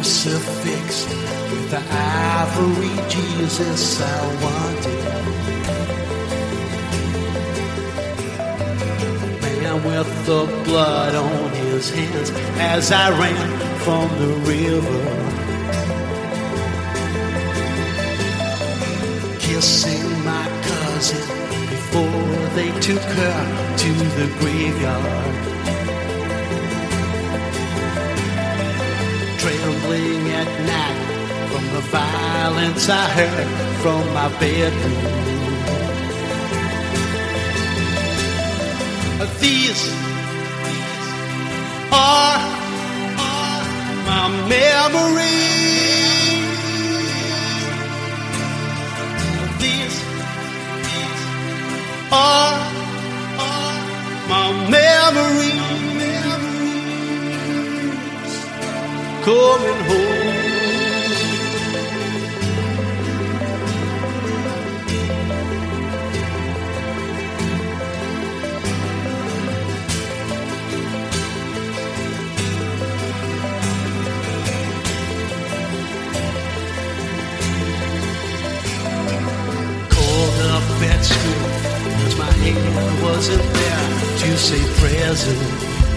crucifix with the ivory Jesus I wanted. Man with the blood on his hands as I ran from the river, kissing my cousin before they took her to the graveyard. Trembling at night from the violence I heard from my bedroom. These are my memories. These are my memories. Coming home. Called up at school, 'cause my hand wasn't there to say present.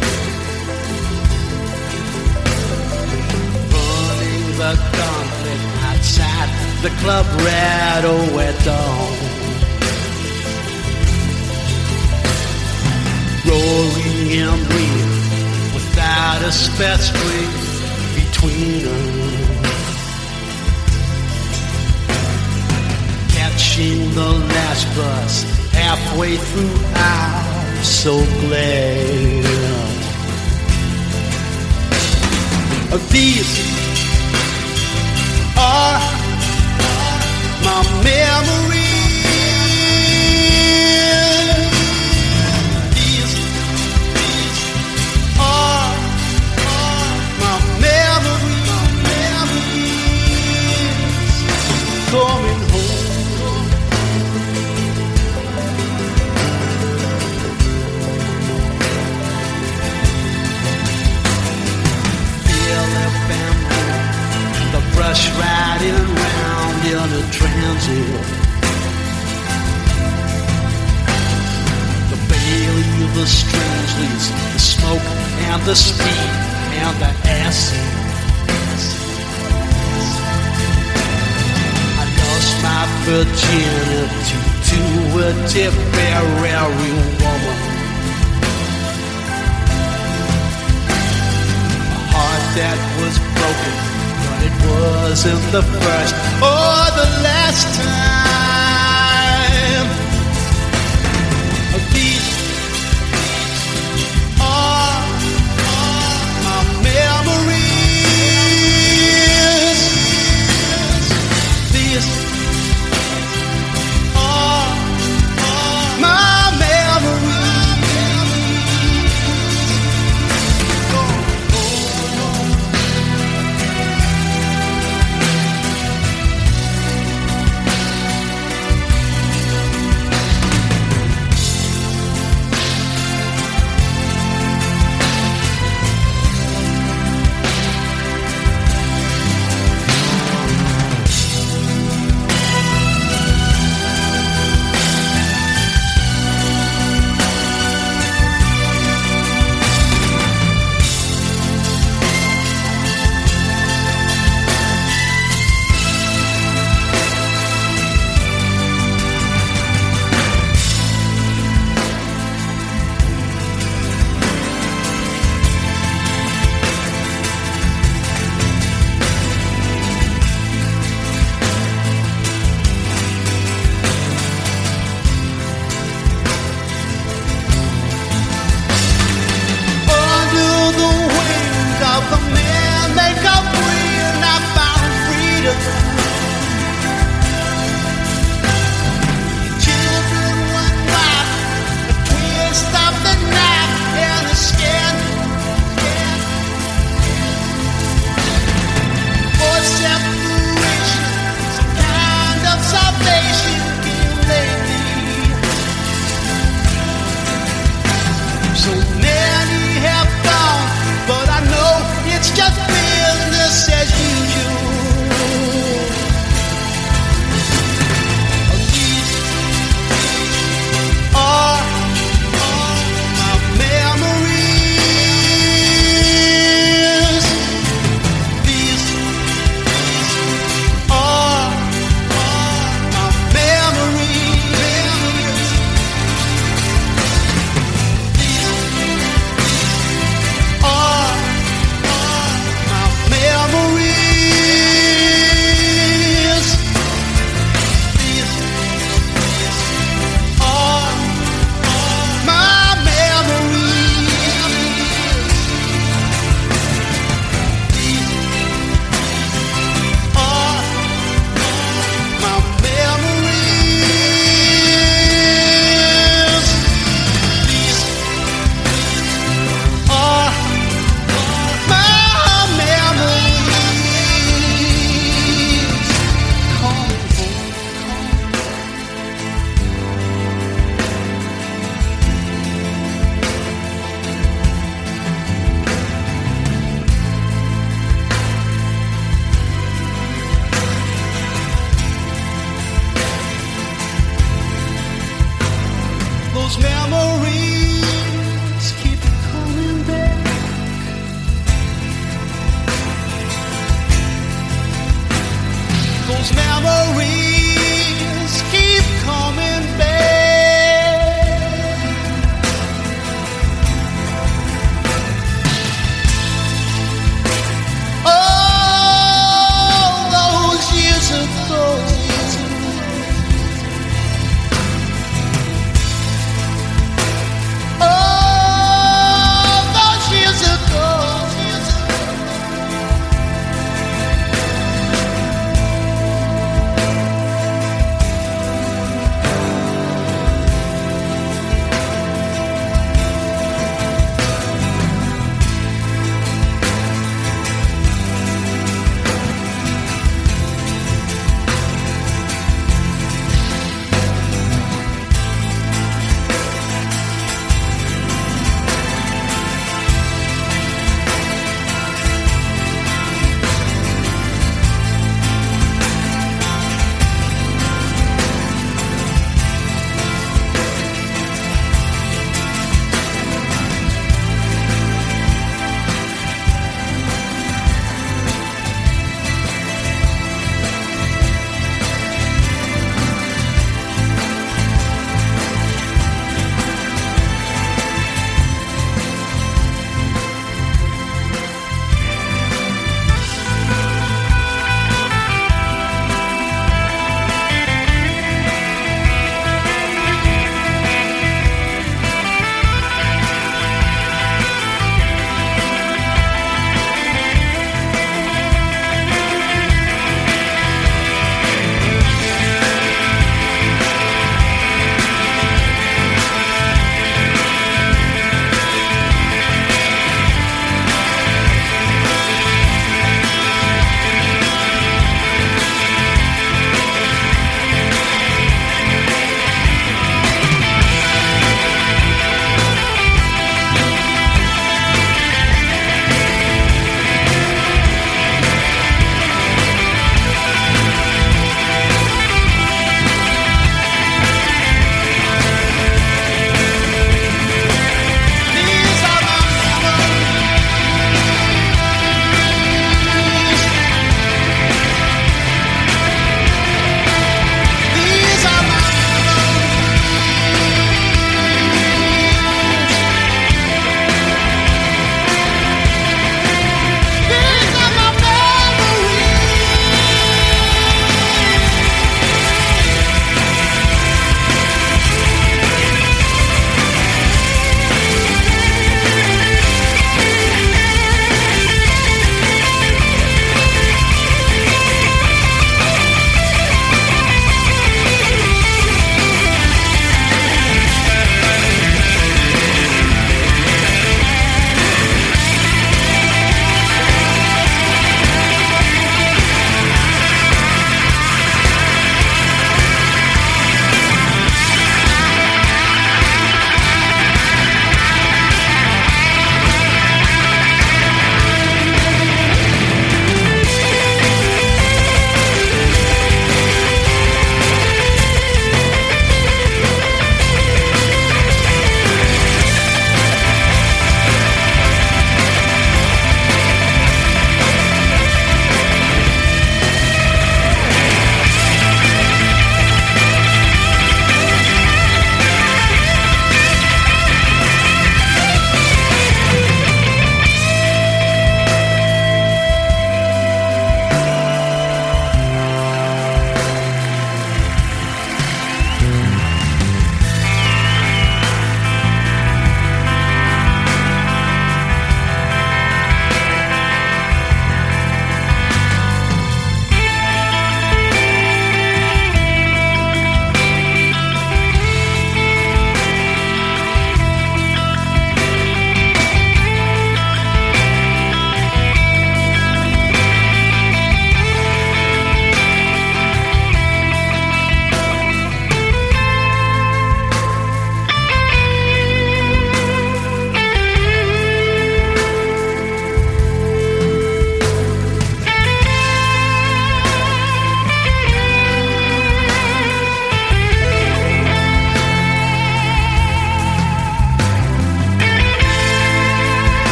The gauntlet outside the club rattle at dawn. Roaring and real without a spare string between us. Catching the last bus halfway through, I'm so glad. These are my memories. These are my memories. Coming home. Feel the bamboo and the brush riding round in a transit. The Bailey, the strange leaves, the smoke and the speed and the acid. I lost my virginity to a Tipperary woman. A heart that was broken, but it wasn't the first or the last time.